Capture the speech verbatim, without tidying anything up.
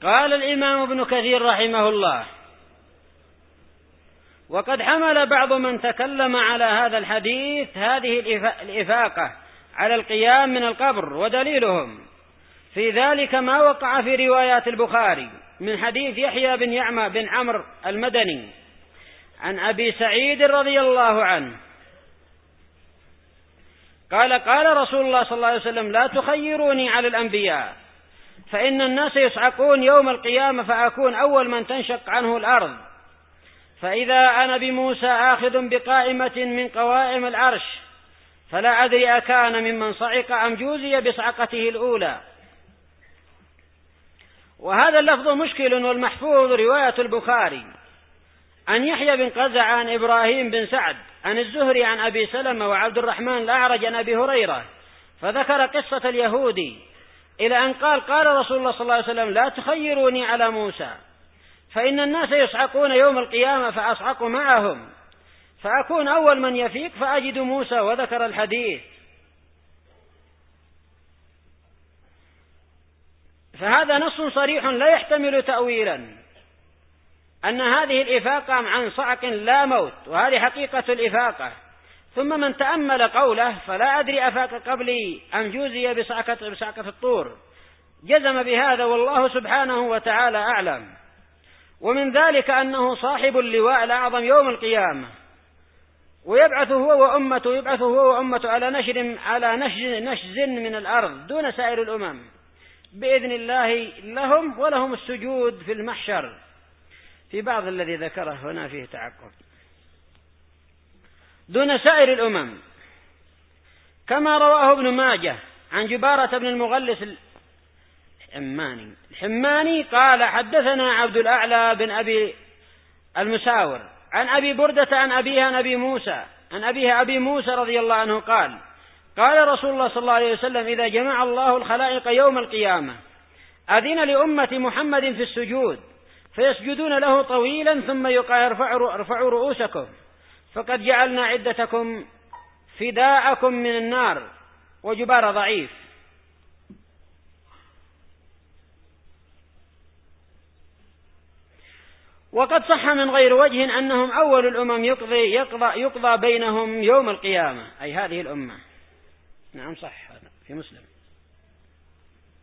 قال الإمام ابن كثير رحمه الله: وقد حمل بعض من تكلم على هذا الحديث هذه الإفاقة على القيام من القبر، ودليلهم في ذلك ما وقع في روايات البخاري من حديث يحيى بن يعمى بن عمرو المدني عن أبي سعيد رضي الله عنه قال: قال رسول الله صلى الله عليه وسلم: لا تخيروني على الأنبياء، فإن الناس يصعقون يوم القيامة فأكون أول من تنشق عنه الأرض، فإذا أنا بموسى آخذ بقائمة من قوائم العرش، فلا أدري أكان ممن صعق أم جوزي بصعقته الأولى. وهذا اللفظ مشكل، والمحفوظ رواية البخاري عن يحيى بن قزع عن إبراهيم بن سعد عن الزهري عن أبي سلمة وعبد الرحمن الأعرج عن أبي هريرة، فذكر قصة اليهودي إلى أن قال: قال رسول الله صلى الله عليه وسلم: لا تخيروني على موسى، فإن الناس يصعقون يوم القيامة فأصعق معهم، فأكون أول من يفيق فأجد موسى. وذكر الحديث. فهذا نص صريح لا يحتمل تأويلا، أن هذه الإفاقة عن صعق لا موت، وهذه حقيقة الإفاقة. ثم من تأمل قوله: فلا أدري أفاق قبلي أم جوزي بصعقة, بصعقة الطور، جزم بهذا، والله سبحانه وتعالى أعلم. ومن ذلك أنه صاحب اللواء الأعظم يوم القيامة، ويبعث هو وأمته يبعث هو وأمته على نشر على نشز, نشز من الأرض دون سائر الأمم بإذن الله لهم، ولهم السجود في المحشر. في بعض الذي ذكره هنا فيه تعقب: دون سائر الأمم، كما رواه ابن ماجه عن جبارة بن المغلس الحماني الحماني قال: حدثنا عبد الأعلى بن أبي المساور عن أبي بردة عن أبيه عن أبي موسى عن أبيه أبي موسى رضي الله عنه قال: قال رسول الله صلى الله عليه وسلم: إذا جمع الله الخلائق يوم القيامة أذن لأمة محمد في السجود، فيسجدون له طويلا، ثم يقال: ارفعوا رؤوسكم فقد جعلنا عدتكم فداءكم من النار. وجبار ضعيف. وقد صح من غير وجه أنهم أول الأمم يقضي, يقضى, يقضى بينهم يوم القيامة، أي هذه الأمة. نعم صح، هذا في مسلم.